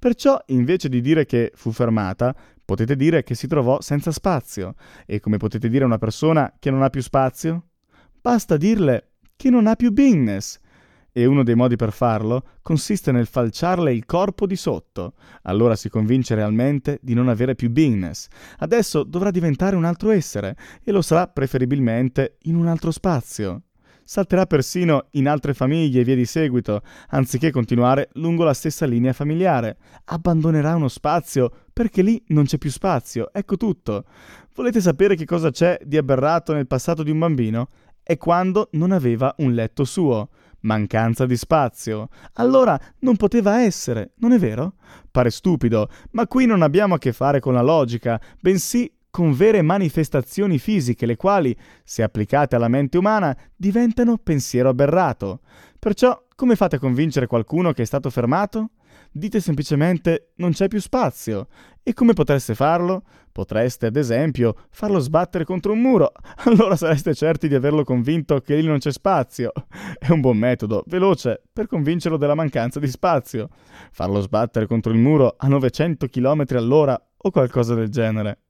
Perciò, invece di dire che fu fermata, potete dire che si trovò senza spazio. E come potete dire a una persona che non ha più spazio? Basta dirle che non ha più beingness. E uno dei modi per farlo consiste nel falciarle il corpo di sotto. Allora si convince realmente di non avere più beingness. Adesso dovrà diventare un altro essere e lo sarà preferibilmente in un altro spazio. Salterà persino in altre famiglie e via di seguito, anziché continuare lungo la stessa linea familiare. Abbandonerà uno spazio perché lì non c'è più spazio, ecco tutto. Volete sapere che cosa c'è di aberrato nel passato di un bambino? È quando non aveva un letto suo. Mancanza di spazio. Allora non poteva essere, non è vero? Pare stupido, ma qui non abbiamo a che fare con la logica, bensì con vere manifestazioni fisiche, le quali, se applicate alla mente umana, diventano pensiero aberrato. Perciò, come fate a convincere qualcuno che è stato fermato? Dite semplicemente non c'è più spazio. E come potreste farlo? Potreste, ad esempio, farlo sbattere contro un muro. Allora sareste certi di averlo convinto che lì non c'è spazio. È un buon metodo, veloce, per convincerlo della mancanza di spazio. Farlo sbattere contro il muro a 900 km all'ora o qualcosa del genere.